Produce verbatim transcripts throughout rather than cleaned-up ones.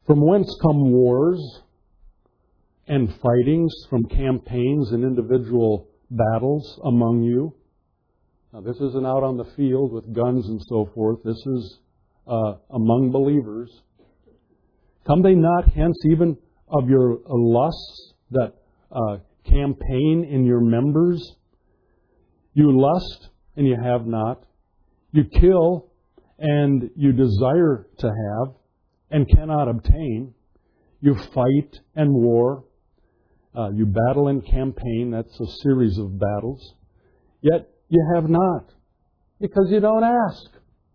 From whence come wars and fightings? From campaigns and individual battles among you. Now, this isn't out on the field with guns and so forth. This is uh, among believers. Come they not hence even of your lusts that uh, campaign in your members? You lust and you have not. You kill and you desire to have and cannot obtain. You fight and war. Uh, you battle and campaign. That's a series of battles. Yet you have not, because you don't ask.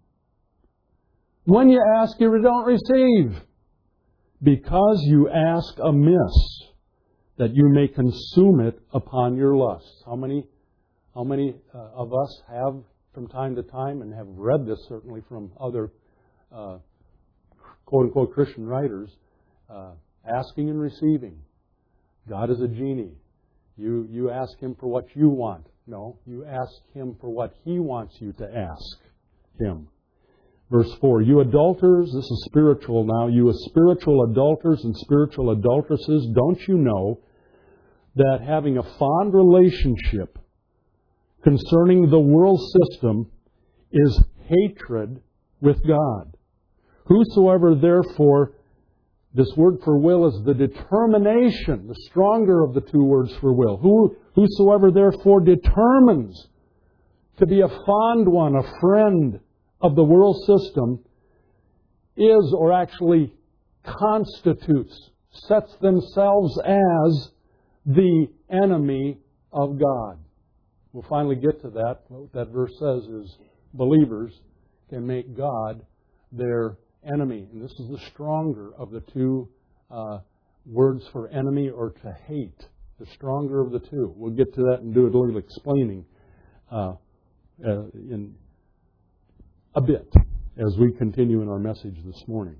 When you ask, you don't receive, because you ask amiss, that you may consume it upon your lusts. How many, how many uh, of us have from time to time, and have read this certainly from other uh, quote-unquote Christian writers, uh, asking and receiving. God is a genie. You, you ask Him for what you want. No, you ask Him for what He wants you to ask Him. Verse four, you adulterers, this is spiritual now, you spiritual adulterers and spiritual adulteresses, don't you know that having a fond relationship concerning the world system is hatred with God? Whosoever therefore, this word for will is the determination, the stronger of the two words for will. Who, whosoever therefore determines to be a fond one, a friend of the world system, is or actually constitutes, sets themselves as the enemy of God. We'll finally get to that. What that verse says is believers can make God their enemy. And this is the stronger of the two uh, words for enemy or to hate. The stronger of the two. We'll get to that and do a little explaining uh, uh, in a bit as we continue in our message this morning.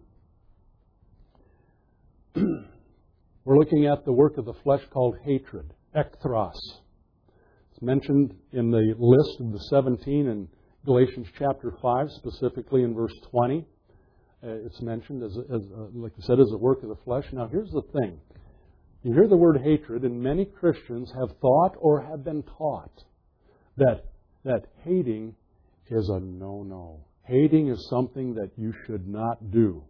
We're looking at the work of the flesh called hatred, ekthros. It's mentioned in the list of the seventeen in Galatians chapter five, specifically in verse twenty. Uh, it's mentioned, as, as uh, like I said, as a work of the flesh. Now, here's the thing. You hear the word hatred, and many Christians have thought or have been taught that that hating is a no-no. Hating is something that you should not do.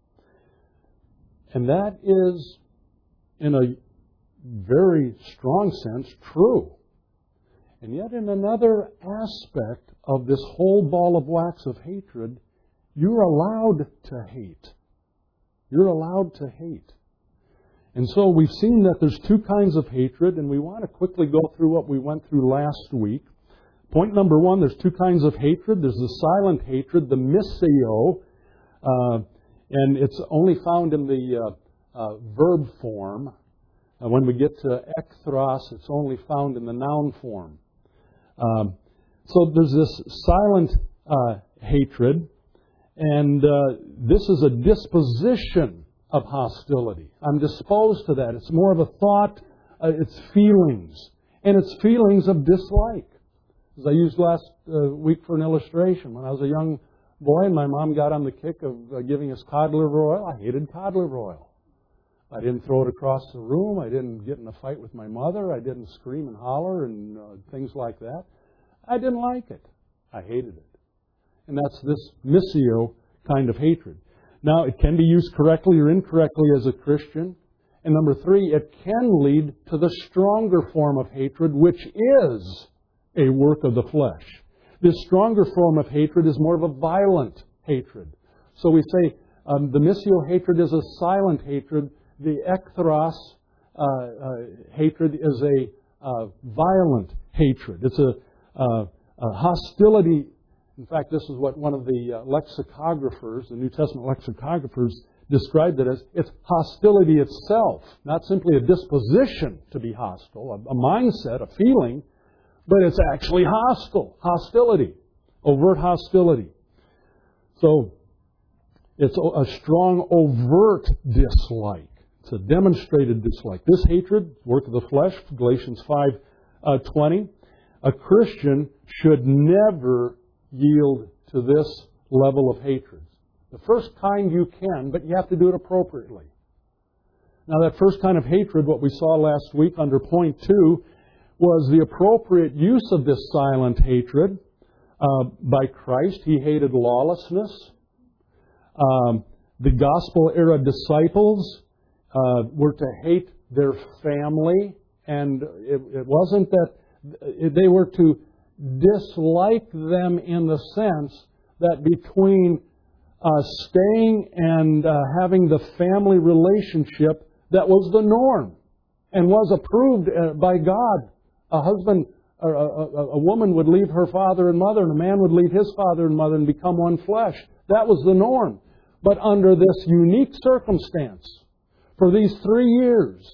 And that is, in a very strong sense, true. And yet in another aspect of this whole ball of wax of hatred, you're allowed to hate. You're allowed to hate. And so we've seen that there's two kinds of hatred, and we want to quickly go through what we went through last week. Point number one, there's two kinds of hatred. There's the silent hatred, the miseo, uh, and it's only found in the uh, uh, verb form. Uh, when we get to ekthros, it's only found in the noun form. Um, so there's this silent uh, hatred, and uh, this is a disposition of hostility. I'm disposed to that. It's more of a thought, uh, it's feelings, and it's feelings of dislike. As I used last uh, week for an illustration, when I was a young boy and my mom got on the kick of uh, giving us cod liver oil, I hated cod liver oil. I didn't throw it across the room. I didn't get in a fight with my mother. I didn't scream and holler and uh, things like that. I didn't like it. I hated it. And that's this miseo kind of hatred. Now, it can be used correctly or incorrectly as a Christian. And number three, it can lead to the stronger form of hatred, which is a work of the flesh. This stronger form of hatred is more of a violent hatred. So we say um, the miseo hatred is a silent hatred. The ekthros uh, uh, hatred is a uh, violent hatred. It's a, uh, a hostility. In fact, this is what one of the uh, lexicographers, the New Testament lexicographers, described it as. It's hostility itself, not simply a disposition to be hostile, a, a mindset, a feeling, but it's actually hostile, hostility, overt hostility. So it's a strong, overt dislike. It's a demonstrated dislike. This hatred, work of the flesh, Galatians five twenty, a Christian should never yield to this level of hatred. The first kind you can, but you have to do it appropriately. Now that first kind of hatred, what we saw last week under point two, was the appropriate use of this silent hatred uh, by Christ. He hated lawlessness. Um, the gospel-era disciples uh, were to hate their family, and it, it wasn't that they were to dislike them in the sense that between uh, staying and uh, having the family relationship that was the norm and was approved uh, by God. A husband or a, a, a woman would leave her father and mother, and a man would leave his father and mother and become one flesh. That was the norm. But under this unique circumstance, for these three years,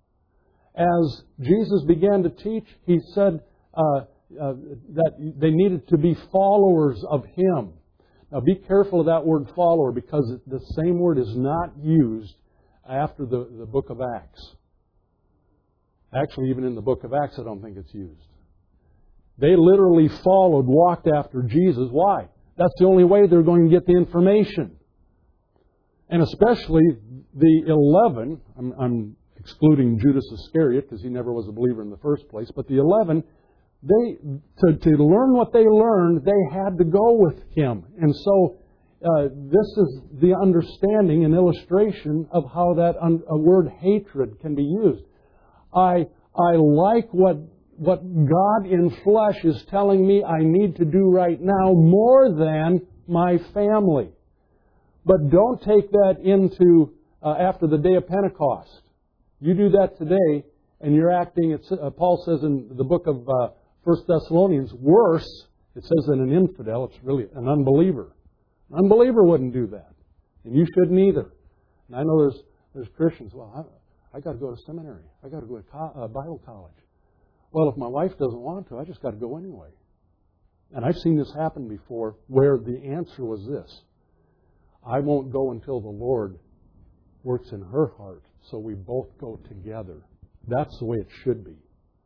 as Jesus began to teach, He said uh, uh, that they needed to be followers of Him. Now be careful of that word follower, because the same word is not used after the, the book of Acts. Actually, even in the book of Acts, I don't think it's used. They literally followed, walked after Jesus. Why? That's the only way they're going to get the information. And especially the eleven, I'm, I'm excluding Judas Iscariot because he never was a believer in the first place, but the eleven, they to, to learn what they learned, they had to go with Him. And so uh, this is the understanding and illustration of how that un, a word hatred can be used. I I like what what God in flesh is telling me I need to do right now more than my family. But don't take that into uh, after the day of Pentecost. You do that today, and you're acting. It's, uh, Paul says in the book of uh, First Thessalonians, worse. It says than an infidel. It's really an unbeliever. An unbeliever wouldn't do that, and you shouldn't either. And I know there's there's Christians. Well, I, I got to go to seminary. I got to go to co- uh, Bible college. Well, if my wife doesn't want to, I just got to go anyway. And I've seen this happen before, where the answer was this: I won't go until the Lord works in her heart, so we both go together. That's the way it should be.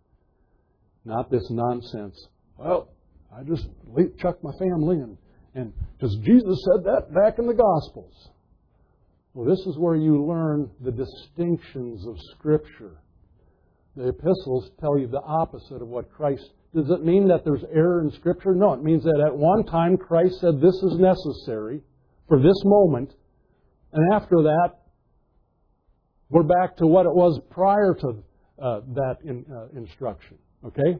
Not this nonsense. Well, I just chuck my family in, and because Jesus said that back in the Gospels. Well, this is where you learn the distinctions of Scripture. The epistles tell you the opposite of what Christ... Does it mean that there's error in Scripture? No, it means that at one time Christ said this is necessary for this moment, and after that, we're back to what it was prior to uh, that in, uh, instruction. Okay?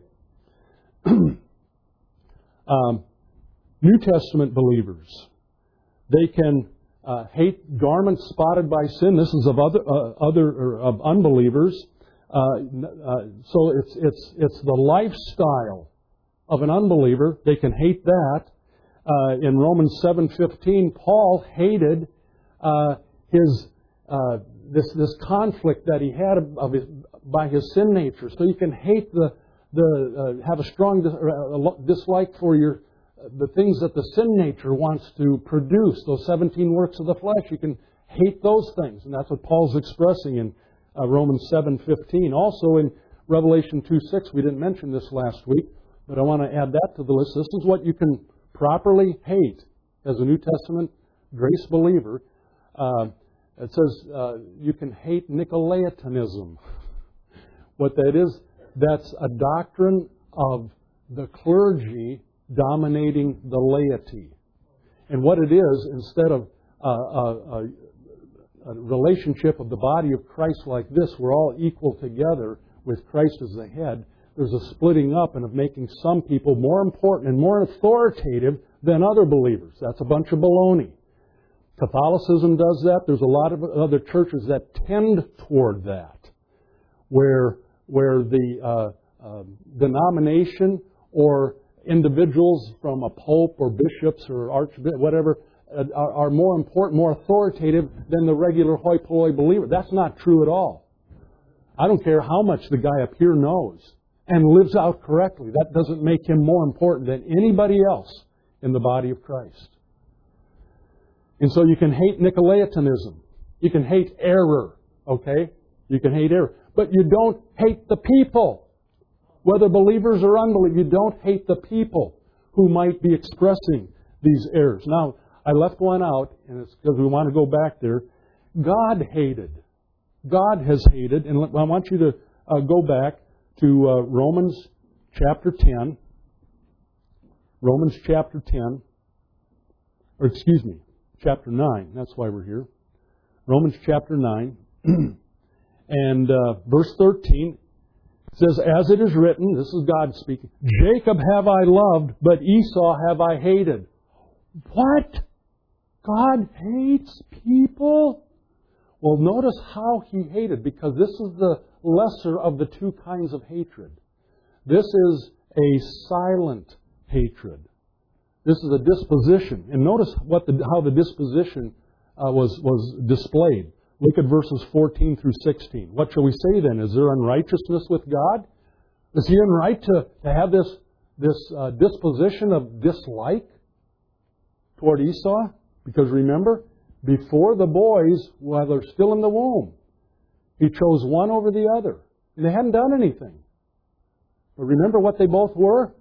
um, New Testament believers, they can uh, hate garments spotted by sin. This is of other uh, other or of unbelievers. Uh, uh, so it's it's it's the lifestyle of an unbeliever. They can hate that. Uh, in Romans seven fifteen, Paul hated uh, his uh, this this conflict that he had of his, by his sin nature. So you can hate the the uh, have a strong dis- uh, dislike for your uh, the things that the sin nature wants to produce. Those seventeen works of the flesh, you can hate those things, and that's what Paul's expressing in uh, Romans seven fifteen. Also in Revelation two six, we didn't mention this last week, but I want to add that to the list. This is what you can properly hate as a New Testament grace believer. Uh, it says uh, you can hate Nicolaitanism. What that is, that's a doctrine of the clergy dominating the laity. And what it is, instead of uh, a, a, a relationship of the body of Christ like this, we're all equal together with Christ as the head, there's a splitting up and of making some people more important and more authoritative than other believers. That's a bunch of baloney. Catholicism does that. There's a lot of other churches that tend toward that, where where the uh, uh, denomination or individuals from a pope or bishops or archbishop, whatever, uh, are, are more important, more authoritative than the regular hoi polloi believer. That's not true at all. I don't care how much the guy up here knows and lives out correctly. That doesn't make him more important than anybody else in the body of Christ. And so you can hate Nicolaitanism. You can hate error, okay? You can hate error. But you don't hate the people. Whether believers or unbelievers, you don't hate the people who might be expressing these errors. Now, I left one out, and it's because we want to go back there. God hated. God has hated. And I want you to uh, go back to uh, Romans chapter ten. Romans chapter ten. Or excuse me, chapter nine. That's why we're here. Romans chapter nine. And uh, verse thirteen says, as it is written, this is God speaking, Jacob have I loved, but Esau have I hated. What? God hates people? Well, notice how He hated, because this is the lesser of the two kinds of hatred. This is a silent hatred. This is a disposition. And notice what the, how the disposition uh, was, was displayed. Look at verses fourteen through sixteen. What shall we say then? Is there unrighteousness with God? Is He unright to, to have this, this uh, disposition of dislike toward Esau? Because remember, before the boys, while they're still in the womb, He chose one over the other. And they hadn't done anything. But remember what they both were?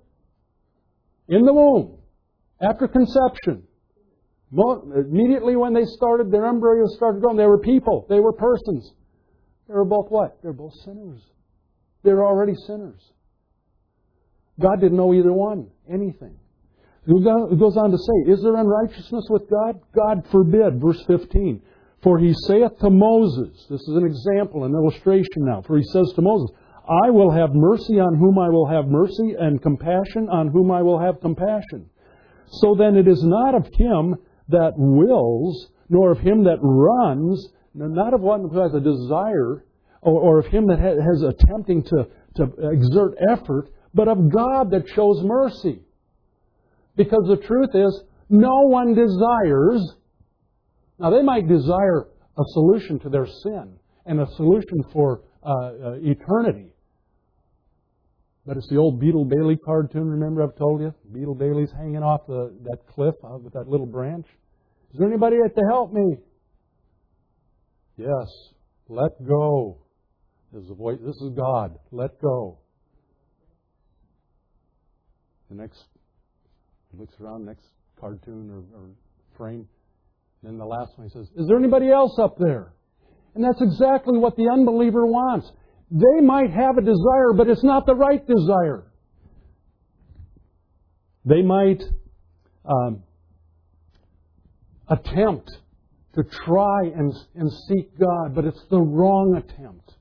In the womb. After conception. Immediately when they started, their embryos started growing, they were people. They were persons. They were both what? They were both sinners. They were already sinners. God didn't know either one. Anything. It goes on to say, is there unrighteousness with God? God forbid. Verse fifteen. For He saith to Moses, this is an example, an illustration now. For He says to Moses, I will have mercy on whom I will have mercy, and compassion on whom I will have compassion. So then it is not of him that wills, nor of him that runs, not of one who has a desire, or, or of him that has attempting to, to exert effort, but of God that shows mercy. Because the truth is, no one desires. Now, they might desire a solution to their sin and a solution for uh, uh, eternity. But it's the old Beetle Bailey cartoon, remember I've told you? Beetle Bailey's hanging off the, that cliff uh, with that little branch. Is there anybody that to help me? Yes. Let go. There's a voice. This is God. Let go. The next, he looks around, next cartoon or, or frame. Then the last one he says, is there anybody else up there? And that's exactly what the unbeliever wants. They might have a desire, but it's not the right desire. They might um, attempt to try and, and seek God, but it's the wrong attempt.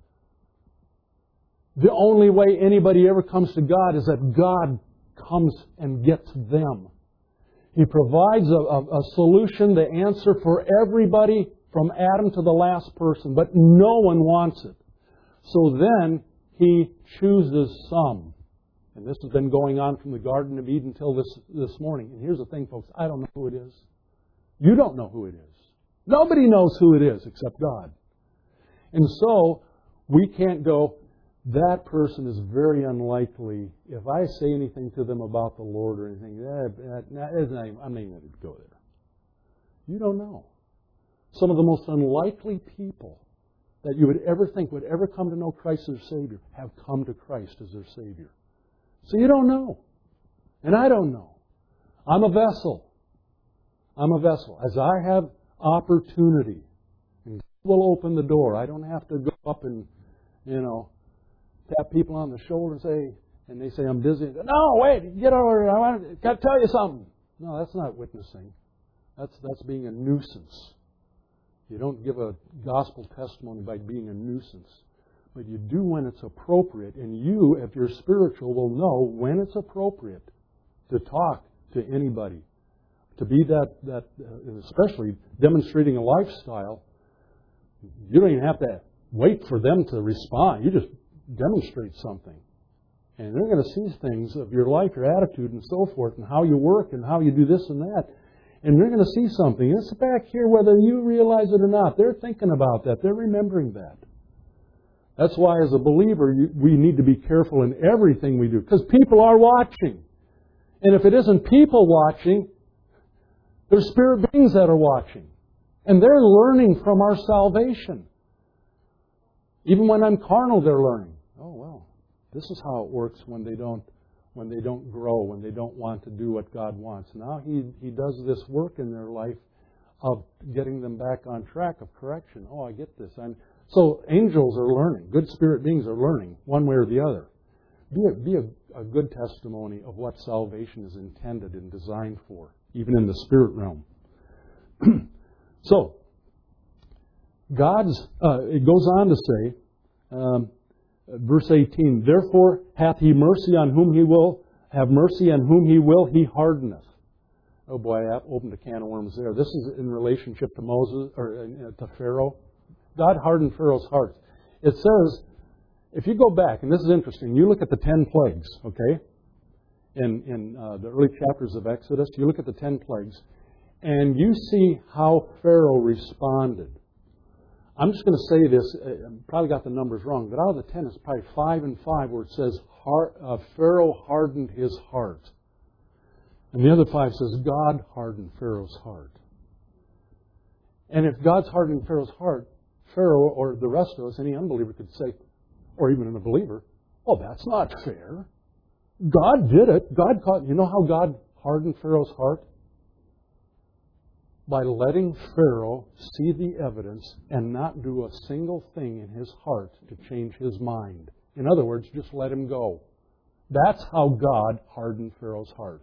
The only way anybody ever comes to God is that God comes and gets them. He provides a, a, a solution, the answer for everybody from Adam to the last person, but no one wants it. So then He chooses some. And this has been going on from the Garden of Eden until this, this morning. And here's the thing, folks. I don't know who it is. You don't know who it is. Nobody knows who it is except God. And so we can't go, that person is very unlikely. If I say anything to them about the Lord or anything, that, that, that isn't even, I'm not even going to go there. You don't know. Some of the most unlikely people that you would ever think would ever come to know Christ as Savior have come to Christ as their Savior. So you don't know. And I don't know. I'm a vessel. I'm a vessel. As I have opportunity, and God will open the door. I don't have to go up and, you know, tap people on the shoulder and say, and they say, I'm busy. No, wait, get over here. I want to tell you something. No, that's not witnessing. That's, that's being a nuisance. You don't give a gospel testimony by being a nuisance. But you do when it's appropriate. And you, if you're spiritual, will know when it's appropriate to talk to anybody. To be that, that uh, especially demonstrating a lifestyle, you don't even have to wait for them to respond. You just demonstrate something. And they're going to see things of your life, your attitude, and so forth, and how you work, and how you do this and that. And they're going to see something. It's back here whether you realize it or not. They're thinking about that. They're remembering that. That's why as a believer, you, we need to be careful in everything we do. Because people are watching. And if it isn't people watching, there's spirit beings that are watching. And they're learning from our salvation. Even when I'm carnal, they're learning. Oh, well, this is how it works when they don't when they don't grow, when they don't want to do what God wants. Now He, he does this work in their life of getting them back on track of correction. Oh, I get this. I'm, so angels are learning. Good spirit beings are learning one way or the other. Be a, be a, a good testimony of what salvation is intended and designed for, even in the spirit realm. So, God's, uh, it goes on to say, um, verse eighteen, therefore hath He mercy on whom He will, have mercy on whom He will, He hardeneth. Oh boy, I opened a can of worms there. This is in relationship to Moses, or uh, to Pharaoh. God hardened Pharaoh's heart. It says, if you go back, and this is interesting, you look at the ten plagues, okay, in, in uh, the early chapters of Exodus, you look at the ten plagues, and you see how Pharaoh responded. I'm just going to say this, I probably got the numbers wrong, but out of the ten, it's probably five and five where it says, heart, uh, Pharaoh hardened his heart. And the other five says, God hardened Pharaoh's heart. And if God's hardening Pharaoh's heart, Pharaoh or the rest of us, any unbeliever could say, or even a believer, oh, that's not fair. God did it. God caught, you know how God hardened Pharaoh's heart? By letting Pharaoh see the evidence and not do a single thing in his heart to change his mind. In other words, just let him go. That's how God hardened Pharaoh's heart.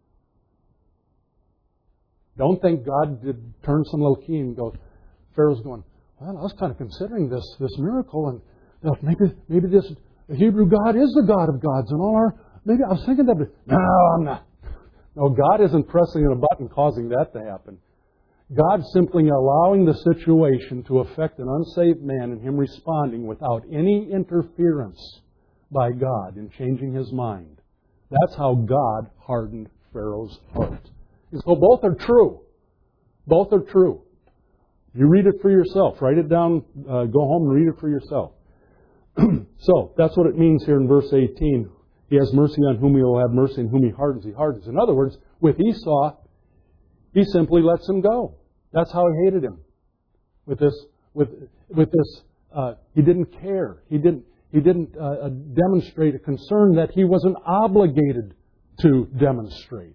Don't think God did turn some little key and go, Pharaoh's going, well, I was kind of considering this this miracle, and you know, maybe maybe this Hebrew God is the God of gods, and all our maybe I was thinking that. No, I'm not. No, God isn't pressing a button causing that to happen. God simply allowing the situation to affect an unsaved man and him responding without any interference by God in changing his mind. That's how God hardened Pharaoh's heart. And so both are true. Both are true. You read it for yourself. Write it down. Uh, go home and read it for yourself. So that's what it means here in verse eighteen. He has mercy on whom He will have mercy, and whom He hardens, He hardens. In other words, with Esau, He simply lets him go. That's how He hated him. With this, with with this, uh, He didn't care. He didn't. He didn't uh, demonstrate a concern that He wasn't obligated to demonstrate.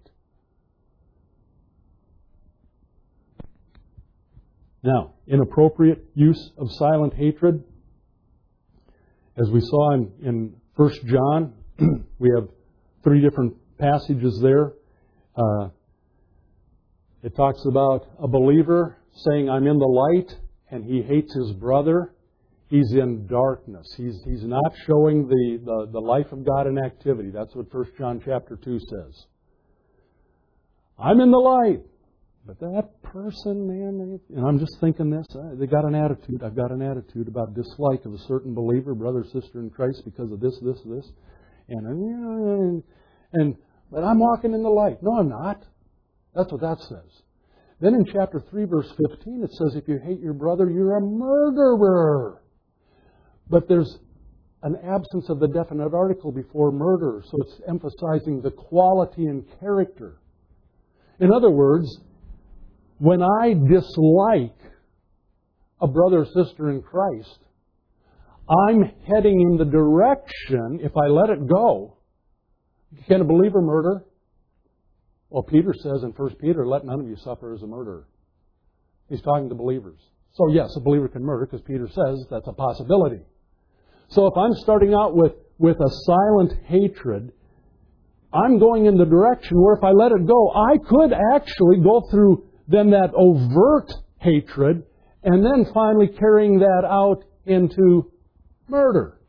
Now, inappropriate use of silent hatred. As we saw in, in First John, we have three different passages there. Uh, it talks about a believer saying, I'm in the light, and he hates his brother. He's in darkness. He's, he's not showing the, the, the life of God in activity. That's what First John chapter two says. I'm in the light. But that person, man, and I'm just thinking this, they got an attitude. I've got an attitude about dislike of a certain believer, brother, sister in Christ because of this, this, this. And, and, and but I'm walking in the light. No, I'm not. That's what that says. Then in chapter three, verse fifteen, it says, if you hate your brother, you're a murderer. But there's an absence of the definite article before murder, so it's emphasizing the quality and character. In other words, when I dislike a brother or sister in Christ, I'm heading in the direction, if I let it go, can a believer murder? Well, Peter says in First Peter, let none of you suffer as a murderer. He's talking to believers. So yes, a believer can murder because Peter says that's a possibility. So if I'm starting out with, with a silent hatred, I'm going in the direction where if I let it go, I could actually go through then that overt hatred, and then finally carrying that out into murder.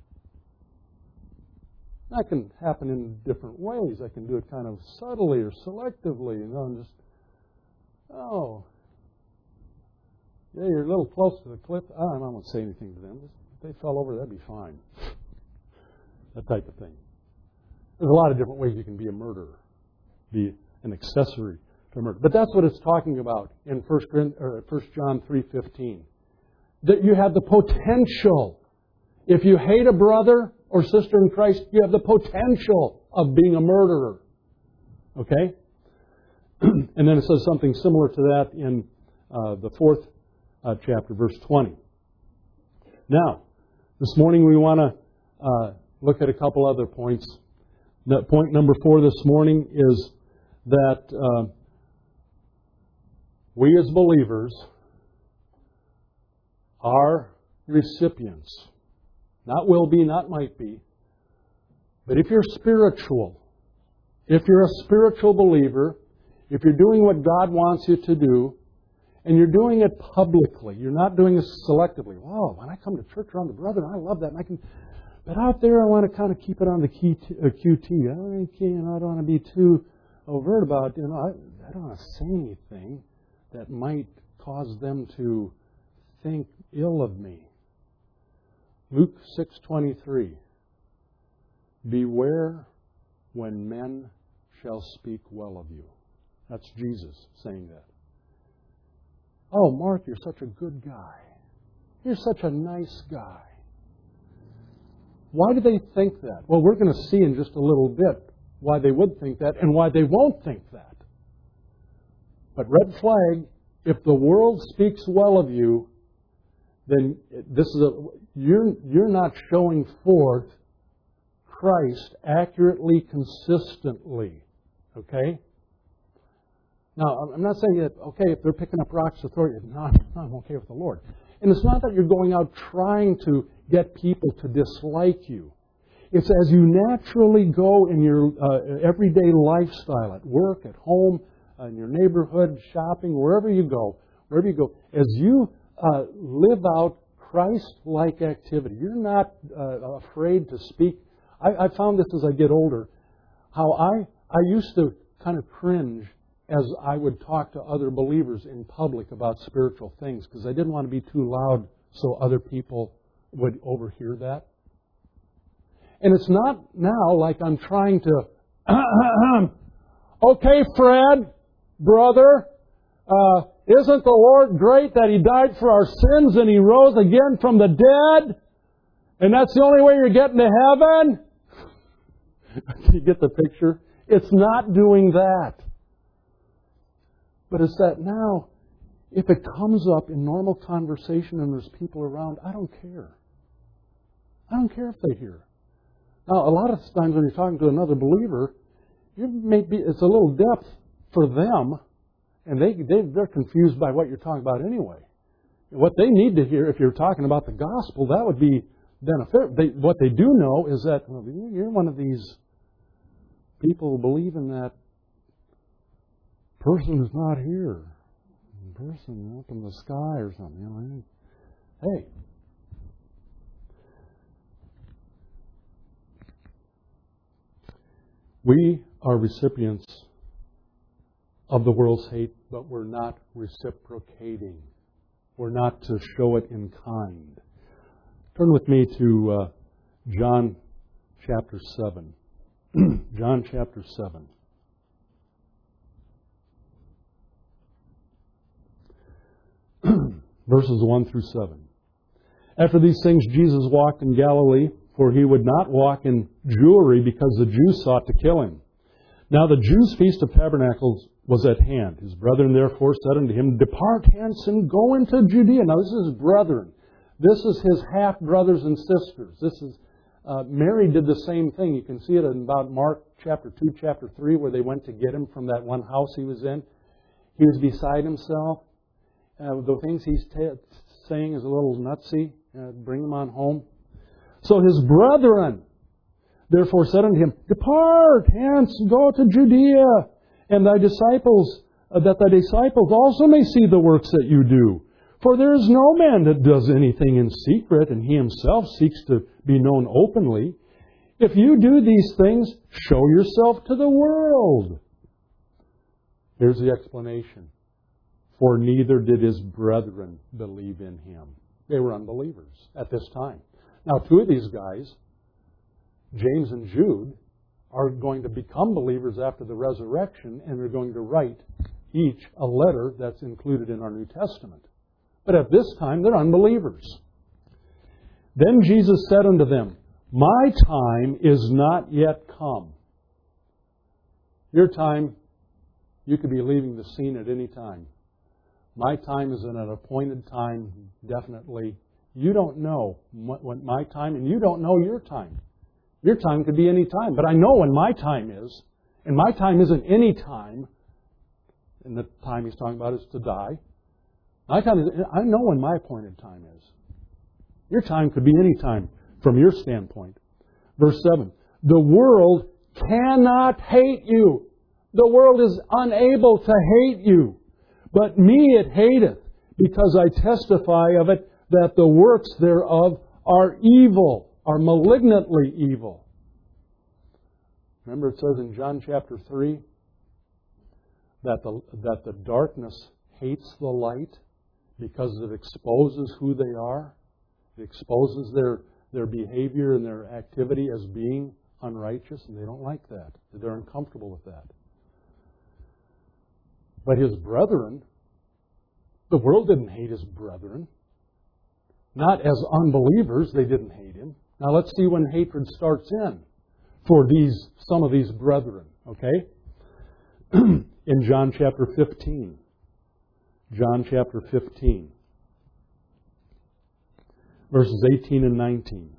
That can happen in different ways. I can do it kind of subtly or selectively. You know, and just, oh, yeah, you're a little close to the cliff. Oh, I won't say anything to them. If they fell over, that'd be fine. That type of thing. There's a lot of different ways you can be a murderer, be an accessory to murder. But that's what it's talking about in First John three fifteen. That you have the potential. If you hate a brother or sister in Christ, you have the potential of being a murderer. Okay? And then it says something similar to that in uh, the fourth uh, chapter, verse twenty. Now, this morning we want to uh, look at a couple other points. Point number four this morning is that uh, we as believers are recipients. Not will be, not might be. But if you're spiritual, if you're a spiritual believer, if you're doing what God wants you to do, and you're doing it publicly, you're not doing it selectively. Wow, when I come to church around the brethren, I love that. And I can, but out there, I want to kind of keep it on the Q T. I don't, you know, I don't want to be too overt about, you know, I, I don't want to say anything that might cause them to think ill of me. Luke six twenty-three. Beware when men shall speak well of you. That's Jesus saying that. Oh, Mark, you're such a good guy. You're such a nice guy. Why do they think that? Well, we're going to see in just a little bit why they would think that and why they won't think that. But red flag, if the world speaks well of you, then this is a, you're, you're not showing forth Christ accurately, consistently. Okay? Now, I'm not saying that, okay, if they're picking up rocks to throw you, no, I'm okay with the Lord. And it's not that you're going out trying to get people to dislike you. It's as you naturally go in your uh, everyday lifestyle, at work, at home, uh, in your neighborhood, shopping, wherever you go, wherever you go, as you uh, live out Christ-like activity, you're not uh, afraid to speak. I, I found this as I get older, how I, I used to kind of cringe as I would talk to other believers in public about spiritual things, because I didn't want to be too loud so other people would overhear that. And it's not now like I'm trying to, okay, Fred, brother, uh, isn't the Lord great that He died for our sins and He rose again from the dead? And that's the only way you're getting to heaven? You get the picture? It's not doing that. But it's that now, if it comes up in normal conversation and there's people around, I don't care. I don't care if they hear. Now, a lot of times when you're talking to another believer, you may be, it's a little depth for them, and they, they, they're confused by what you're talking about anyway. What they need to hear, if you're talking about the gospel, that would be benefit. They, what they do know is that, well, you're one of these people who believe in that person is not here. Person up in the sky or something. You know, hey. We are recipients of the world's hate, but we're not reciprocating. We're not to show it in kind. Turn with me to uh, John chapter seven. John chapter seven. Verses one through seven. After these things, Jesus walked in Galilee, for He would not walk in jewelry, because the Jews sought to kill Him. Now the Jews' feast of tabernacles was at hand. His brethren therefore said unto Him, Depart hence and go into Judea. Now this is His brethren. This is His half-brothers and sisters. This is uh, Mary did the same thing. You can see it in about Mark chapter two, chapter three, where they went to get Him from that one house He was in. He was beside Himself. Uh, the things He's t- saying is a little nutsy. Uh, bring Him on home. So His brethren therefore said unto Him, Depart hence, go to Judea, and thy disciples, uh, that thy disciples also may see the works that you do. For there is no man that does anything in secret, and he himself seeks to be known openly. If you do these things, show yourself to the world. Here's the explanation. For neither did His brethren believe in Him. They were unbelievers at this time. Now, two of these guys, James and Jude, are going to become believers after the resurrection, and they're going to write each a letter that's included in our New Testament. But at this time, they're unbelievers. Then Jesus said unto them, My time is not yet come. Your time, you could be leaving the scene at any time. My time is at an appointed time, definitely. You don't know what my time, and you don't know your time. Your time could be any time. But I know when my time is. And my time isn't any time. And the time he's talking about is to die. My time is, I know when my appointed time is. Your time could be any time from your standpoint. Verse seven. The world cannot hate you. The world is unable to hate you. But me it hateth, because I testify of it that the works thereof are evil, are malignantly evil. Remember it says in John chapter three that the, that the darkness hates the light because it exposes who they are. It exposes their, their behavior and their activity as being unrighteous, and they don't like that. They're uncomfortable with that. But his brethren, the world didn't hate his brethren. Not as unbelievers, they didn't hate him. Now let's see when hatred starts in for these some of these brethren, okay? In John chapter fifteen. John chapter fifteen. Verses eighteen and nineteen.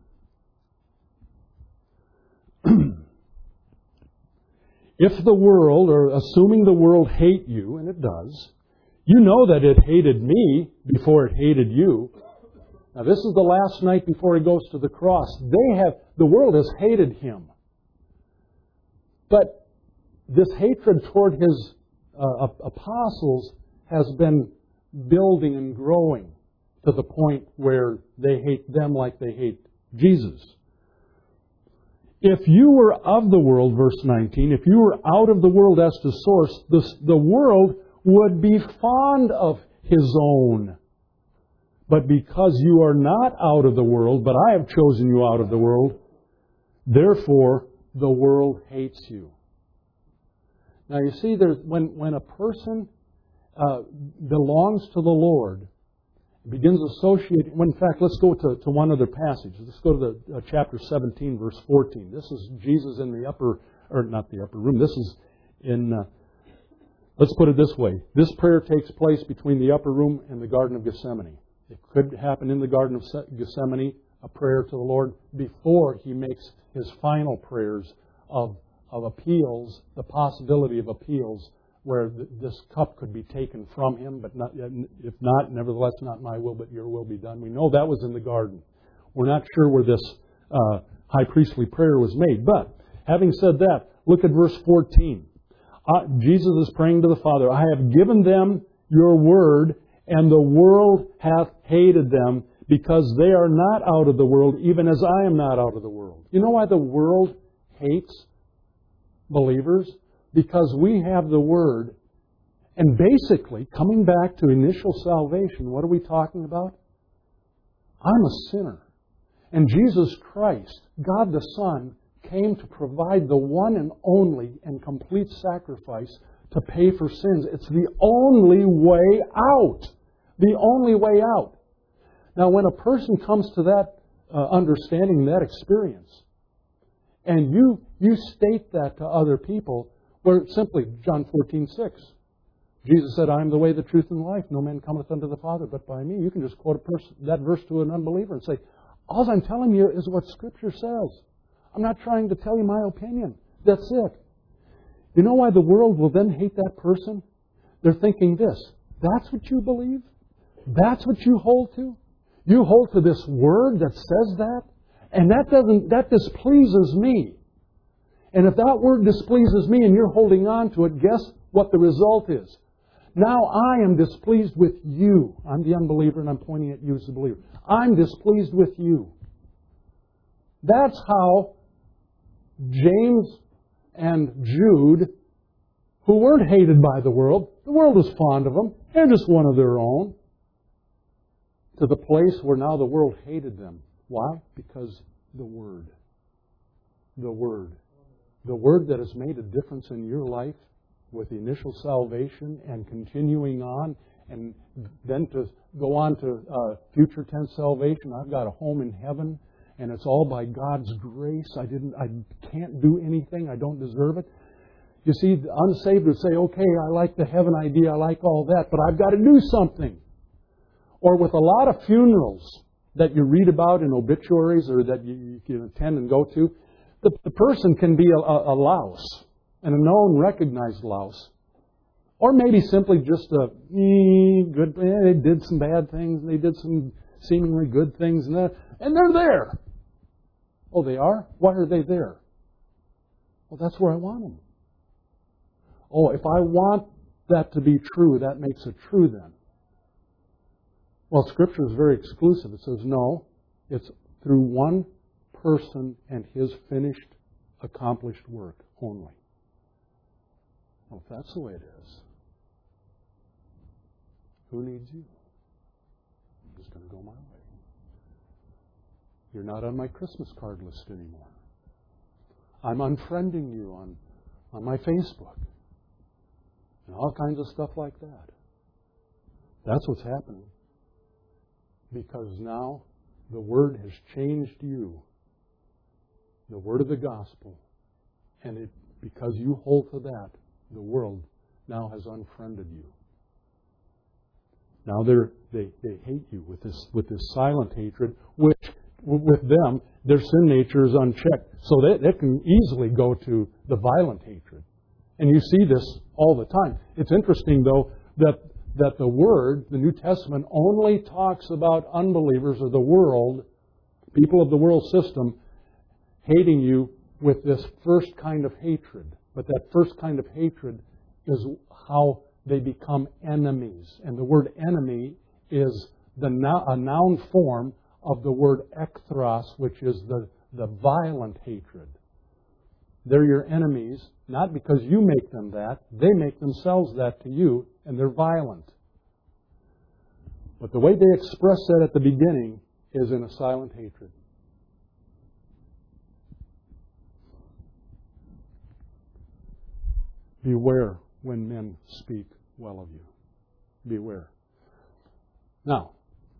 If the world, or assuming the world hate you, and it does, you know that it hated me before it hated you. Now this is the last night before he goes to the cross. They have, the world has hated him. But this hatred toward his uh, apostles has been building and growing to the point where they hate them like they hate Jesus. If you were of the world, verse nineteen, if you were out of the world as to source, the, the world would be fond of his own. But because you are not out of the world, but I have chosen you out of the world, therefore the world hates you. Now you see, there's, when, when a person uh, belongs to the Lord, begins associating. Well, in fact, let's go to, to one other passage. Let's go to the uh, chapter seventeen, verse fourteen. This is Jesus in the upper, or not the upper room. This is in, uh, let's put it this way. This prayer takes place between the upper room and the Garden of Gethsemane. It could happen in the Garden of Gethsemane, a prayer to the Lord, before He makes His final prayers of, of appeals, the possibility of appeals, where this cup could be taken from Him, but not, if not, nevertheless, not my will, but your will be done. We know that was in the garden. We're not sure where this uh, high priestly prayer was made. But, having said that, look at verse fourteen. Uh, Jesus is praying to the Father, I have given them your word, and the world hath hated them, because they are not out of the world, even as I am not out of the world. You know why the world hates believers? Because we have the Word. And basically, coming back to initial salvation, what are we talking about? I'm a sinner. And Jesus Christ, God the Son, came to provide the one and only and complete sacrifice to pay for sins. It's the only way out. The only way out. Now, when a person comes to that uh, understanding, that experience, and you, you state that to other people, where simply, John fourteen six, Jesus said, I am the way, the truth, and the life. No man cometh unto the Father but by me. You can just quote a person, that verse to an unbeliever and say, all I'm telling you is what Scripture says. I'm not trying to tell you my opinion. That's it. You know why the world will then hate that person? They're thinking this, that's what you believe? That's what you hold to? You hold to this word that says that? And that doesn't, that displeases me. And if that word displeases me and you're holding on to it, guess what the result is? Now I am displeased with you. I'm the unbeliever and I'm pointing at you as the believer. I'm displeased with you. That's how James and Jude, who weren't hated by the world, the world was fond of them, they're just one of their own, to the place where now the world hated them. Why? Because the Word. The Word. The Word that has made a difference in your life with the initial salvation and continuing on, and then to go on to uh, future tense salvation. I've got a home in heaven, and it's all by God's grace. I didn't. I can't do anything. I don't deserve it. You see, the unsaved would say, okay, I like the heaven idea. I like all that, but I've got to do something. Or with a lot of funerals that you read about in obituaries or that you, you can attend and go to, The, the person can be a, a, a louse, and a known, recognized louse. Or maybe simply just a eh, good, eh, they did some bad things, they did some seemingly good things, and they're, and they're there. Oh, they are? Why are they there? Well, that's where I want them. Oh, if I want that to be true, that makes it true then. Well, Scripture is very exclusive. It says, no, it's through one person and His finished, accomplished work only. Well, if that's the way it is, who needs you? I'm just going to go my way. You're not on my Christmas card list anymore. I'm unfriending you on, on my Facebook. And all kinds of stuff like that. That's what's happening. Because now the Word has changed you. The Word of the Gospel. And it, because you hold to that, the world now has unfriended you. Now they're, they they hate you with this with this silent hatred, which with them, their sin nature is unchecked. So they, they can easily go to the violent hatred. And you see this all the time. It's interesting, though, that that the Word, the New Testament, only talks about unbelievers or the world, people of the world system, hating you with this first kind of hatred. But that first kind of hatred is how they become enemies. And the word enemy is the no, a noun form of the word ekthros, which is the, the violent hatred. They're your enemies, not because you make them that. They make themselves that to you, and they're violent. But the way they express that at the beginning is in a silent hatred. Beware when men speak well of you. Beware. Now,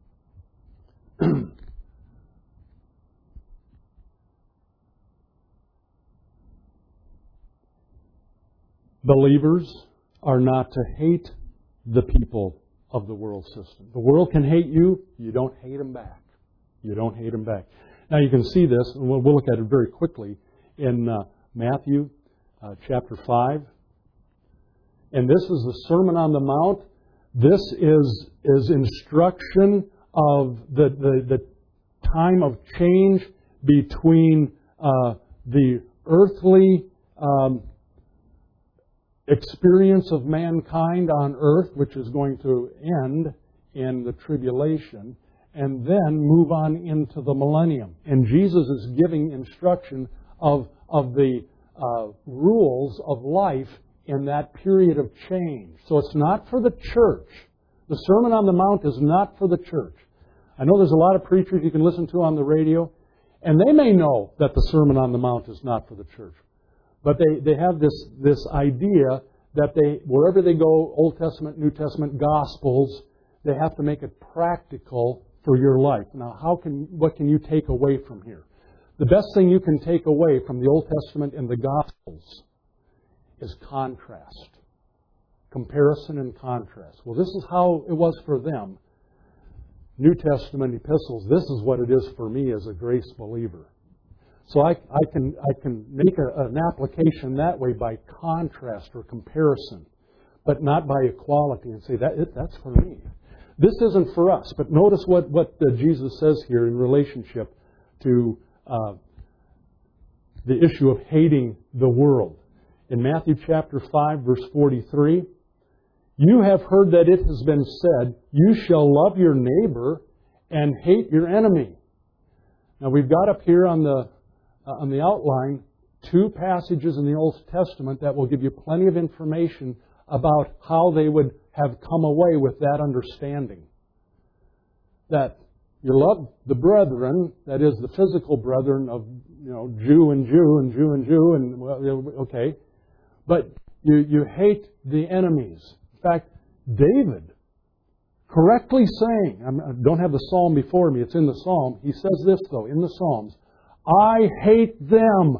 believers are not to hate the people of the world system. The world can hate you. You don't hate them back. You don't hate them back. Now you can see this, and we'll, we'll look at it very quickly, in uh, Matthew uh, chapter five. And this is the Sermon on the Mount. This is, is instruction of the, the, the time of change between uh, the earthly um, experience of mankind on earth, which is going to end in the tribulation, and then move on into the millennium. And Jesus is giving instruction of, of the uh, rules of life in that period of change. So it's not for the church. The Sermon on the Mount is not for the church. I know there's a lot of preachers you can listen to on the radio, and they may know that the Sermon on the Mount is not for the church. But they, they have this, this idea that they, wherever they go, Old Testament, New Testament, Gospels, they have to make it practical for your life. Now, how can what can you take away from here? The best thing you can take away from the Old Testament and the Gospels is contrast. Comparison and contrast. Well, this is how it was for them. New Testament epistles, this is what it is for me as a grace believer. So I, I can I can make a, an application that way by contrast or comparison, but not by equality and say, that it, that's for me. This isn't for us. But notice what, what uh, Jesus says here in relationship to uh, the issue of hating the world. In Matthew chapter five, verse forty-three, you have heard that it has been said, you shall love your neighbor and hate your enemy. Now we've got up here on the uh, on the outline two passages in the Old Testament that will give you plenty of information about how they would have come away with that understanding. That you love the brethren, that is the physical brethren of, you know, Jew and Jew and Jew and Jew, and well, okay. But you, you hate the enemies. In fact, David, correctly saying, I don't have the psalm before me, it's in the psalm. He says this, though, in the Psalms, I hate them.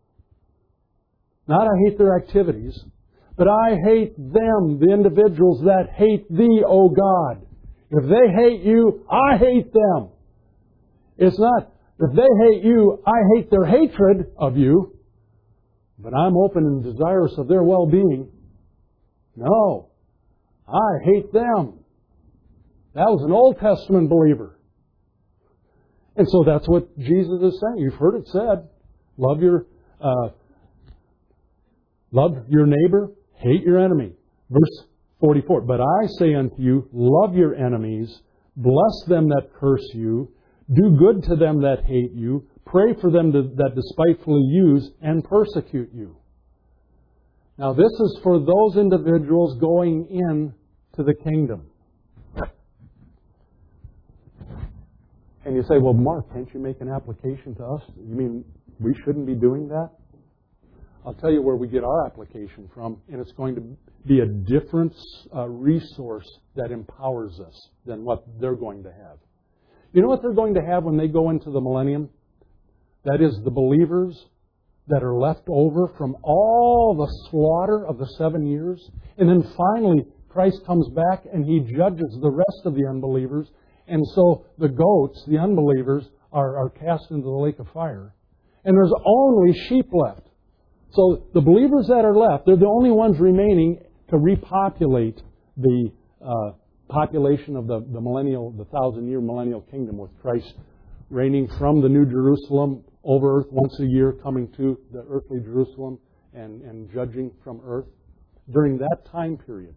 Not I hate their activities, but I hate them, the individuals that hate Thee, O God. If they hate You, I hate them. It's not, If they hate you, I hate their hatred of you, but I'm open and desirous of their well-being. No, I hate them. That was an Old Testament believer. And so that's what Jesus is saying. You've heard it said, love your uh, love your neighbor, hate your enemy. Verse forty-four, but I say unto you, love your enemies, bless them that curse you, do good to them that hate you, pray for them to, that despitefully use and persecute you. Now this is for those individuals going in to the kingdom. And you say, well, Mark, can't you make an application to us? You mean we shouldn't be doing that? I'll tell you where we get our application from, and it's going to be a different uh, resource that empowers us than what they're going to have. You know what they're going to have when they go into the millennium? That is the believers that are left over from all the slaughter of the seven years. And then finally, Christ comes back and He judges the rest of the unbelievers. And so the goats, the unbelievers, are, are cast into the lake of fire. And there's only sheep left. So the believers that are left, they're the only ones remaining to repopulate the uh, population of the, the millennial, the thousand-year millennial kingdom with Christ reigning from the New Jerusalem over earth once a year, coming to the earthly Jerusalem and, and judging from earth. During that time period,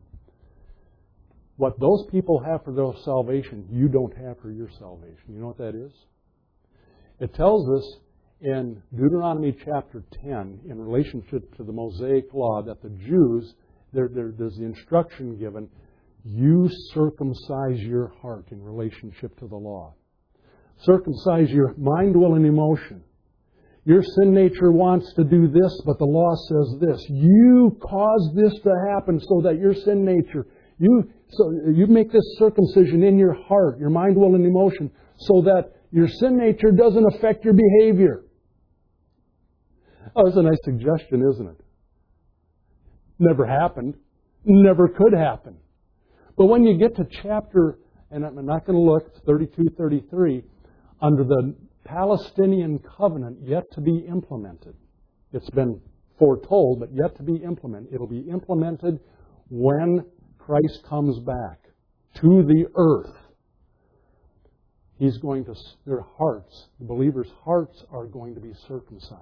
what those people have for their salvation, you don't have for your salvation. You know what that is? It tells us in Deuteronomy chapter ten, in relationship to the Mosaic Law, that the Jews, there, there, there's the instruction given, you circumcise your heart in relationship to the law. Circumcise your mind, will, and emotion. Your sin nature wants to do this, but the law says this. You cause this to happen so that your sin nature, you so you make this circumcision in your heart, your mind, will, and emotion, so that your sin nature doesn't affect your behavior. Oh, that's a nice suggestion, isn't it? Never happened. Never could happen. But when you get to chapter, and I'm not going to look, it's thirty-two, thirty-three, under the Palestinian covenant yet to be implemented. It's been foretold, but yet to be implemented. It'll be implemented when Christ comes back to the earth. He's going to, their hearts, the believers' hearts are going to be circumcised.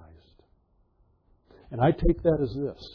And I take that as this.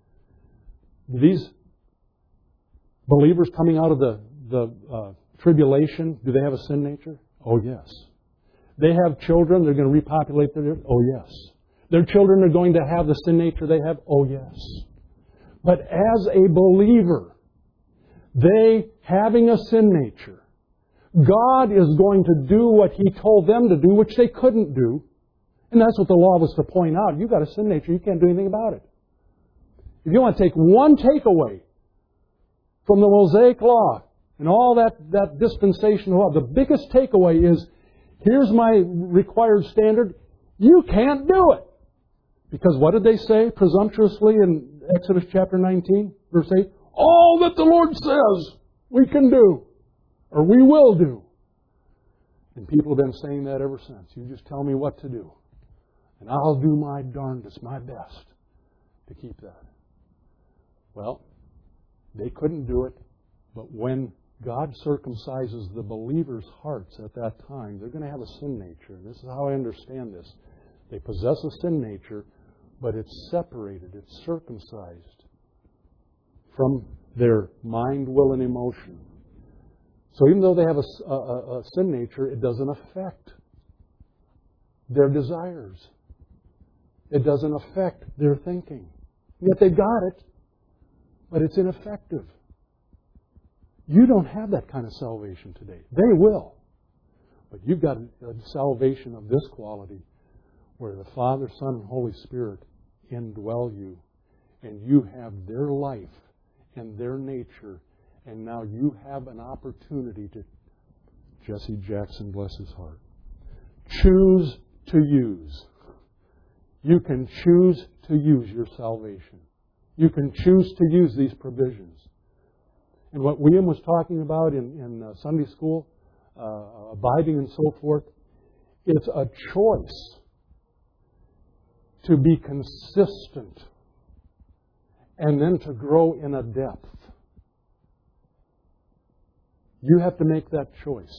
These believers coming out of the, the uh, tribulation, do they have a sin nature? Oh, yes. They have children, they're going to repopulate their earth? Oh, yes. Their children are going to have the sin nature they have? Oh, yes. But as a believer, they having a sin nature, God is going to do what He told them to do, which they couldn't do. And that's what the law was to point out. You've got a sin nature, you can't do anything about it. If you want to take one takeaway from the Mosaic Law and all that, that dispensational law, the biggest takeaway is, here's my required standard. You can't do it. Because what did they say presumptuously in Exodus chapter nineteen, verse eight? All that the Lord says we can do, or we will do. And people have been saying that ever since. You just tell me what to do, and I'll do my darndest, my best to keep that. Well, they couldn't do it, but when God circumcises the believers' hearts at that time, they're going to have a sin nature. This is how I understand this. They possess a sin nature, but it's separated, it's circumcised from their mind, will, and emotion. So even though they have a, a, a sin nature, it doesn't affect their desires. It doesn't affect their thinking. Yet they've got it, but it's ineffective. You don't have that kind of salvation today. They will. But you've got a salvation of this quality where the Father, Son, and Holy Spirit indwell you. And you have their life and their nature. And now you have an opportunity to, Jesse Jackson, bless his heart, choose to use. You can choose to use your salvation. You can choose to use these provisions. And what William was talking about in, in uh, Sunday school, uh, abiding and so forth, It's a choice to be consistent and then to grow in a depth. You have to make that choice.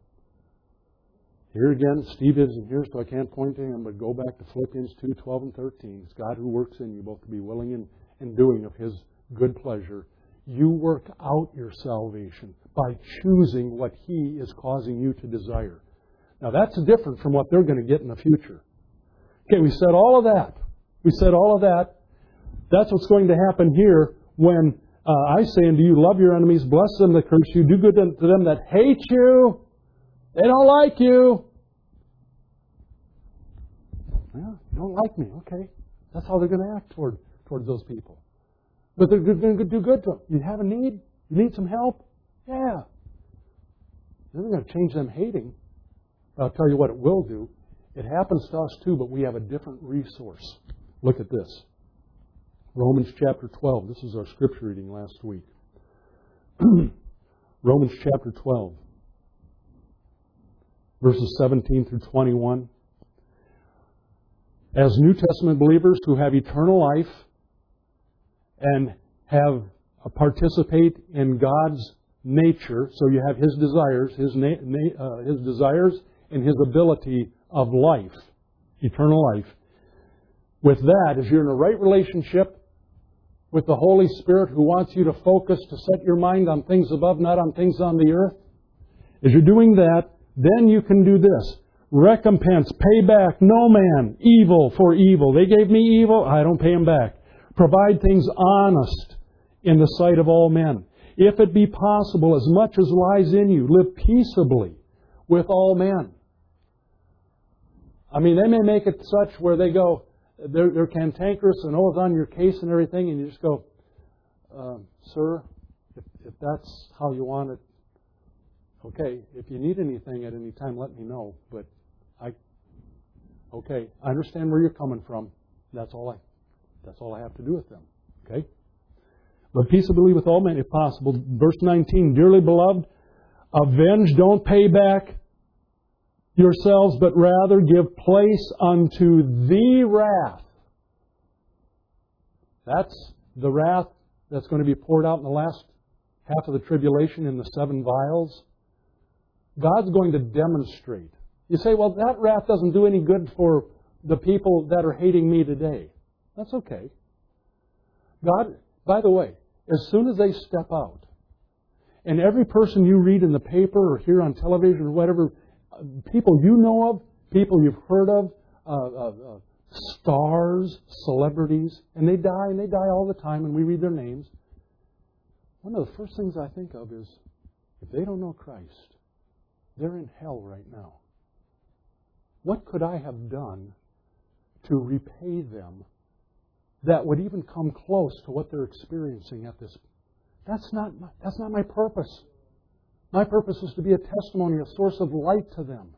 Here again, Steve isn't here, so I can't point to him, but go back to Philippians two, twelve and thirteen. It's God who works in you both to be willing and, and doing of His good pleasure. You work out your salvation by choosing what He is causing you to desire. Now that's different from what they're going to get in the future. Okay, we said all of that. We said all of that. That's what's going to happen here when uh, I say unto you, love your enemies, bless them that curse you, do good to them that hate you. They don't like you. Well, don't like me. Okay. That's how they're going to act toward towards those people. But they're going to do good to them. You have a need? You need some help? Yeah. They're not going to change them hating. I'll tell you what it will do. It happens to us too, but we have a different resource. Look at this. Romans chapter twelve. This is our scripture reading last week. Romans chapter twelve. Verses seventeen through twenty-one. As New Testament believers who have eternal life and have uh, participate in God's nature, so you have His desires, His na- na- uh, His desires and His ability of life, eternal life. With that, as you're in a right relationship with the Holy Spirit who wants you to focus, to set your mind on things above, not on things on the earth, as you're doing that, then you can do this. Recompense, pay back no man evil for evil. They gave me evil, I don't pay them back. Provide things honest in the sight of all men. If it be possible, as much as lies in you, live peaceably with all men. I mean, they may make it such where they go, they're, they're cantankerous and always on your case and everything, and you just go, uh, sir, if, if that's how you want it, okay, if you need anything at any time, let me know. But I, okay, I understand where you're coming from. That's all I, that's all I have to do with them. Okay? But peaceably with all men, if possible. Verse nineteen, dearly beloved, avenge, don't pay back yourselves, but rather give place unto the wrath. That's the wrath that's going to be poured out in the last half of the tribulation in the seven vials. God's going to demonstrate. You say, well, that wrath doesn't do any good for the people that are hating me today. That's okay. God, by the way, as soon as they step out, and every person you read in the paper or hear on television or whatever, people you know of, people you've heard of, uh, uh, uh, stars, celebrities, and they die, and they die all the time, and we read their names. One of the first things I think of is, if they don't know Christ, they're in hell right now. What could I have done to repay them that would even come close to what they're experiencing at this? That's not my, that's not my purpose. My purpose is to be a testimony, a source of light to them.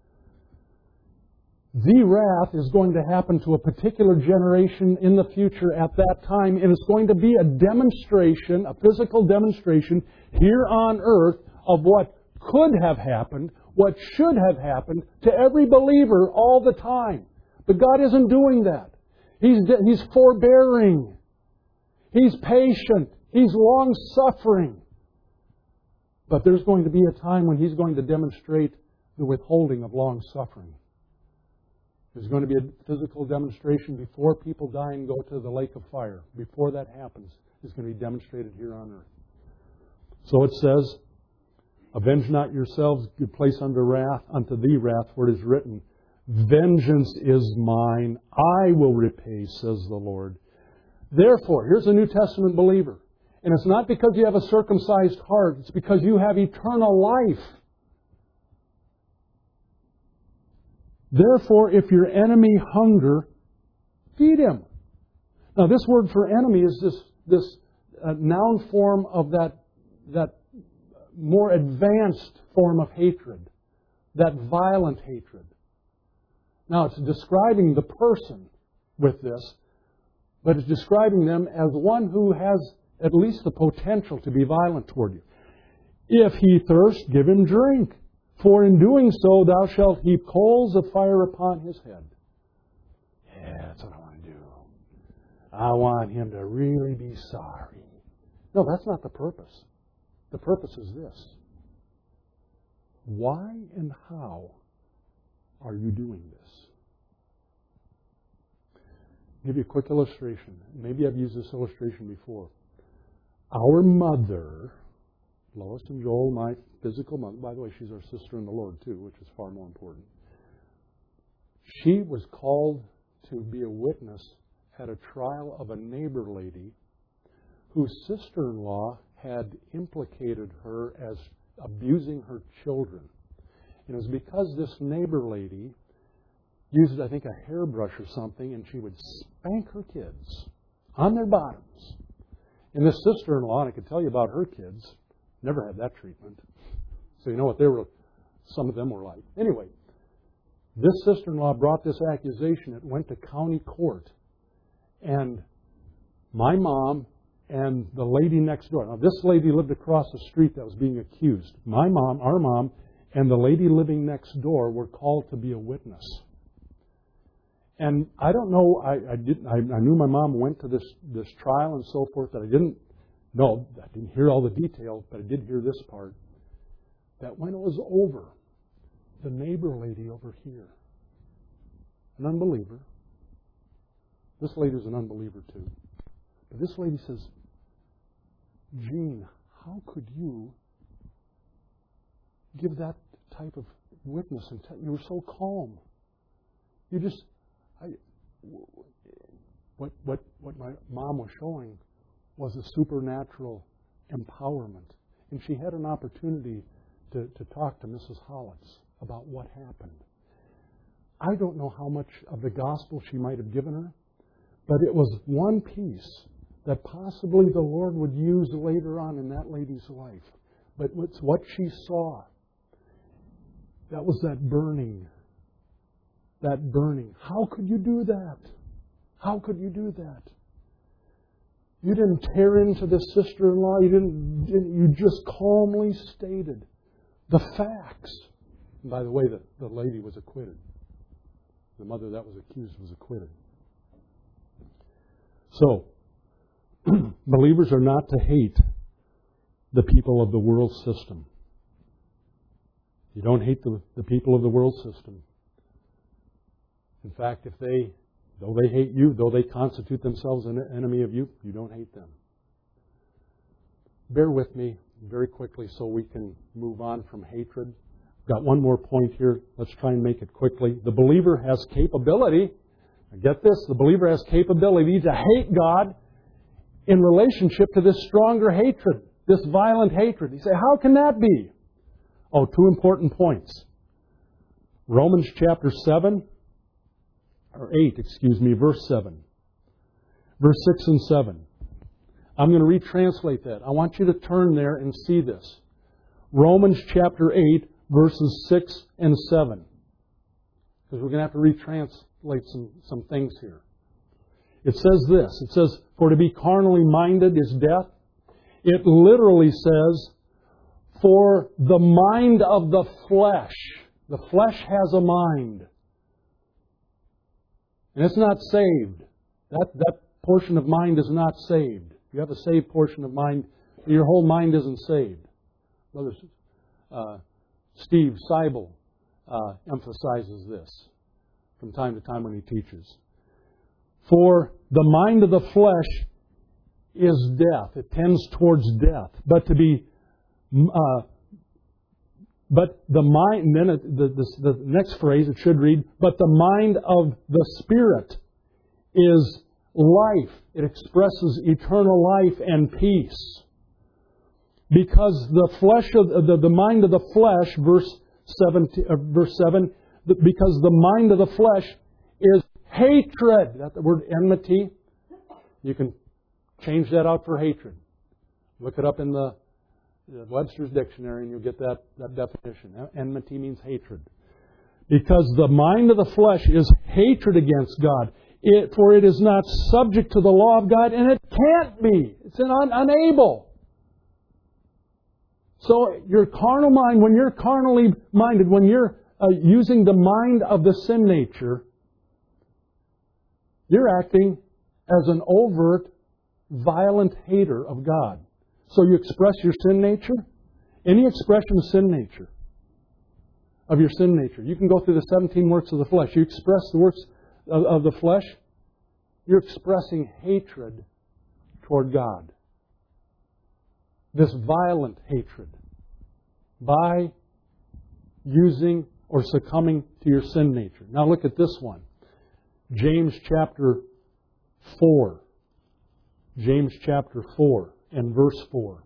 The wrath is going to happen to a particular generation in the future at that time, and it's going to be a demonstration, a physical demonstration here on earth of what could have happened, what should have happened to every believer all the time. But God isn't doing that. He's, He's forbearing. He's patient. He's long-suffering. But there's going to be a time when He's going to demonstrate the withholding of long-suffering. There's going to be a physical demonstration before people die and go to the lake of fire. Before that happens, it's going to be demonstrated here on earth. So it says, avenge not yourselves, give place unto wrath, unto thee wrath, for it is written, vengeance is mine, I will repay, says the Lord. Therefore, here's a New Testament believer. And it's not because you have a circumcised heart. It's because you have eternal life. Therefore, if your enemy hunger, feed him. Now, this word for enemy is this, this uh, noun form of that, that more advanced form of hatred, that violent hatred. Now, it's describing the person with this, but it's describing them as one who has at least the potential to be violent toward you. If he thirst, give him drink. For in doing so thou shalt heap coals of fire upon his head. Yeah, that's what I want to do. I want him to really be sorry. No, that's not the purpose. The purpose is this. Why and how are you doing this? I'll give you a quick illustration. Maybe I've used this illustration before. Our mother, Lois and Joel, my physical mother, by the way, she's our sister in the Lord too, which is far more important. She was called to be a witness at a trial of a neighbor lady whose sister-in-law had implicated her as abusing her children. And it was because this neighbor lady used, I think, a hairbrush or something, and she would spank her kids on their bottoms. And this sister-in-law, and I could tell you about her kids, never had that treatment. So you know what they were, some of them were like. Anyway, this sister-in-law brought this accusation. It went to county court. And my mom and the lady next door. Now, this lady lived across the street that was being accused. My mom, our mom, and the lady living next door were called to be a witness. And I don't know, I, I didn't. I, I knew my mom went to this, this trial and so forth, that I didn't know, I didn't hear all the details, but I did hear this part, that when it was over, the neighbor lady over here, an unbeliever, this lady's an unbeliever too, but this lady says, Gene, how could you give that type of witness? And t- you were so calm. You just, I, what what what my mom was showing was a supernatural empowerment, and she had an opportunity to to talk to Missus Hollitz about what happened. I don't know how much of the gospel she might have given her, but it was one piece that possibly the Lord would use later on in that lady's life. But it's what she saw. That was that burning. That burning. How could you do that? How could you do that? You didn't tear into the sister-in-law. You didn't, didn't. You just calmly stated the facts. And by the way, the, the lady was acquitted. The mother that was accused was acquitted. So, believers are not to hate the people of the world system. You don't hate the, the people of the world system. In fact, if they, though they hate you, though they constitute themselves an enemy of you, you don't hate them. Bear with me very quickly so we can move on from hatred. Got one more point here. Let's try and make it quickly. The believer has capability. Get this, the believer has capability to hate God in relationship to this stronger hatred, this violent hatred. You say, how can that be? Oh, two important points. Romans chapter seven, or eight, excuse me, verse seven. Verse six and seven. I'm going to retranslate that. I want you to turn there and see this. Romans chapter eight, verses six and seven. Because we're going to have to retranslate some, some things here. It says this. It says, for to be carnally minded is death. It literally says, for the mind of the flesh. The flesh has a mind. And it's not saved. That, that portion of mind is not saved. You have a saved portion of mind, but your whole mind isn't saved. Brother uh, Steve Seibel uh, emphasizes this from time to time when he teaches. For the mind of the flesh is death. It tends towards death. But to be, uh, but the mind, then it, the, the, the next phrase it should read, but the mind of the Spirit is life. It expresses eternal life and peace. Because the flesh of the, the mind of the flesh, verse seven, uh, verse seven, because the mind of the flesh is hatred. That the word enmity. You can change that out for hatred. Look it up in the, the Webster's dictionary and you'll get that, that definition. Enmity means hatred. Because the mind of the flesh is hatred against God. It, for it is not subject to the law of God, and it can't be. It's un, unable. So your carnal mind, when you're carnally minded, when you're uh, using the mind of the sin nature, you're acting as an overt, violent hater of God. So you express your sin nature. Any expression of sin nature, of your sin nature. You can go through the seventeen works of the flesh. You express the works of, of the flesh, you're expressing hatred toward God. This violent hatred by using or succumbing to your sin nature. Now look at this one. James chapter four. James chapter four and verse four.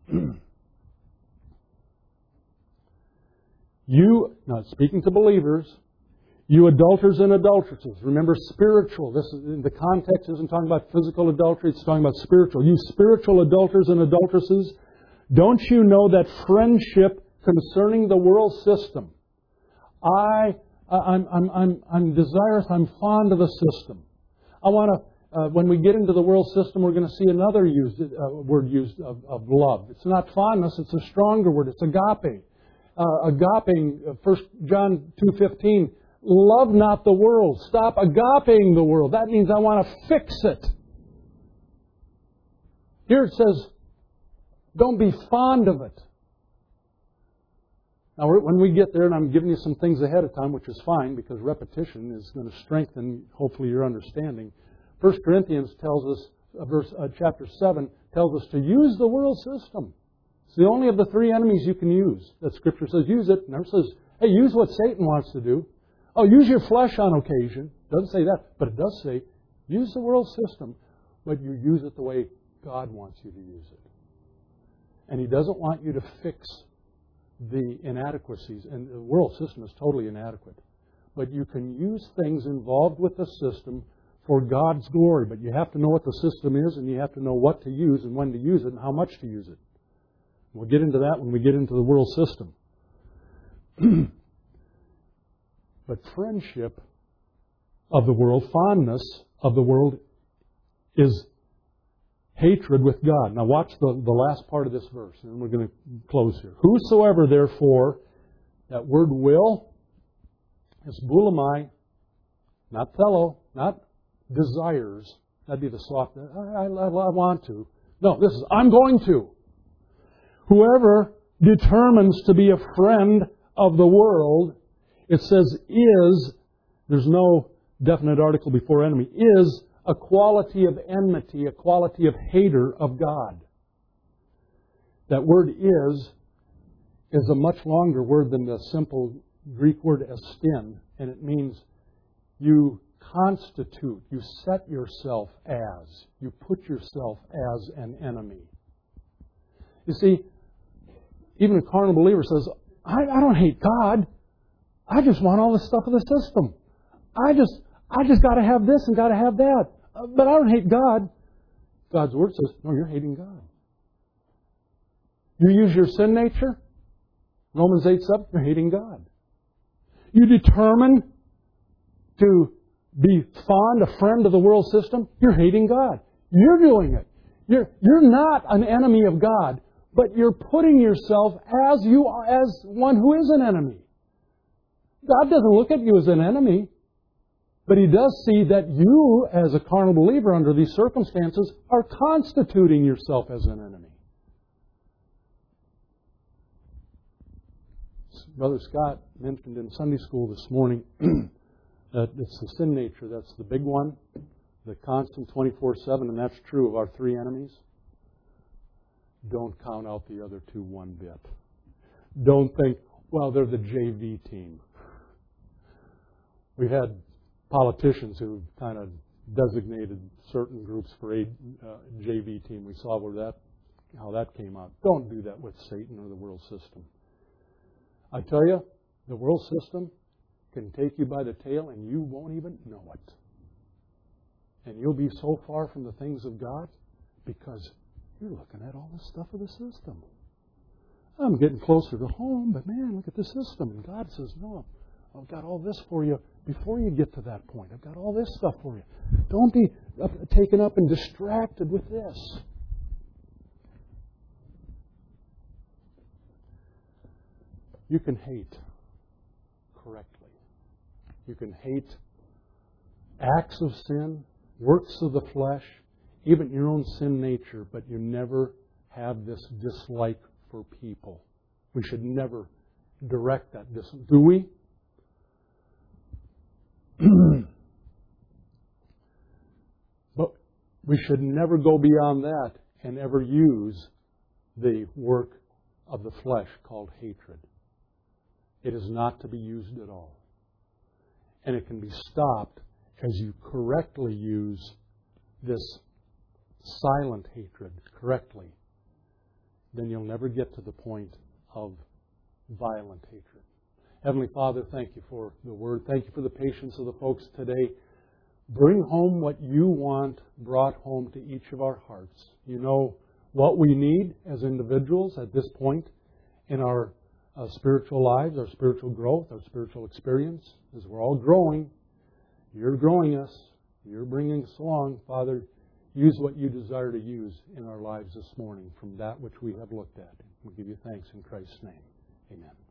You, now speaking to believers, you adulterers and adulteresses. Remember, spiritual. This is, the context isn't talking about physical adultery. It's talking about spiritual. You spiritual adulterers and adulteresses, don't you know that friendship concerning the world system? I, I'm, I'm, I'm, I'm desirous. I'm fond of the system. I want to. Uh, when we get into the world system, we're going to see another used, uh, word used of, of love. It's not fondness. It's a stronger word. It's agape. Uh, agape. Uh, First John two fifteen. Love not the world. Stop agapeing the world. That means I want to fix it. Here it says, don't be fond of it. Now, when we get there, and I'm giving you some things ahead of time, which is fine, because repetition is going to strengthen, hopefully, your understanding. First Corinthians tells us, uh, verse uh, chapter seven, tells us to use the world system. It's the only of the three enemies you can use. That Scripture says use it. It never says, hey, use what Satan wants to do. Oh, use your flesh on occasion. It doesn't say that, but it does say use the world system, but you use it the way God wants you to use it. And He doesn't want you to fix the inadequacies. And the world system is totally inadequate. But you can use things involved with the system for God's glory. But you have to know what the system is, and you have to know what to use and when to use it and how much to use it. We'll get into that when we get into the world system. But friendship of the world, fondness of the world, is hatred with God. Now watch the, the last part of this verse, and we're going to close here. Whosoever, therefore, that word will, is bulimai, not tello, not desires. That'd be the soft, I, I, I want to. No, this is, I'm going to. Whoever determines to be a friend of the world, it says is, there's no definite article before enemy, is a quality of enmity, a quality of hater of God. That word is, is a much longer word than the simple Greek word estin, and it means you constitute, you set yourself as, you put yourself as an enemy. You see, even a carnal believer says, I, I don't hate God. I just want all the stuff of the system. I just I just got to have this and got to have that. Uh, but I don't hate God. God's Word says, no, you're hating God. You use your sin nature, Romans eight seven, you're hating God. You determine to be fond, a friend of the world system, you're hating God. You're doing it. You're, you're not an enemy of God, but you're putting yourself as you are, as one who is an enemy. God doesn't look at you as an enemy, but He does see that you, as a carnal believer under these circumstances, are constituting yourself as an enemy. Brother Scott mentioned in Sunday school this morning that it's the sin nature that's the big one, the constant twenty-four seven, and that's true of our three enemies. Don't count out the other two one bit. Don't think, well, they're the J V team. We've had politicians who kind of designated certain groups for a uh, J V team. We saw where that, how that came out. Don't do that with Satan or the world system. I tell you, the world system can take you by the tail and you won't even know it. And you'll be so far from the things of God because you're looking at all the stuff of the system. I'm getting closer to home, but man, look at the system. And God says, no, I've got all this for you before you get to that point. I've got all this stuff for you. Don't be taken up and distracted with this. You can hate correctly. You can hate acts of sin, works of the flesh, even your own sin nature, but you never have this dislike for people. We should never direct that dislike. Do we? But we should never go beyond that and ever use the work of the flesh called hatred. It is not to be used at all. And it can be stopped as you correctly use this silent hatred correctly. Then you'll never get to the point of violent hatred. Heavenly Father, thank you for the Word. Thank you for the patience of the folks today. Bring home what you want brought home to each of our hearts. You know what we need as individuals at this point in our uh, spiritual lives, our spiritual growth, our spiritual experience. As we're all growing, you're growing us. You're bringing us along. Father, use what you desire to use in our lives this morning from that which we have looked at. We give you thanks in Christ's name. Amen.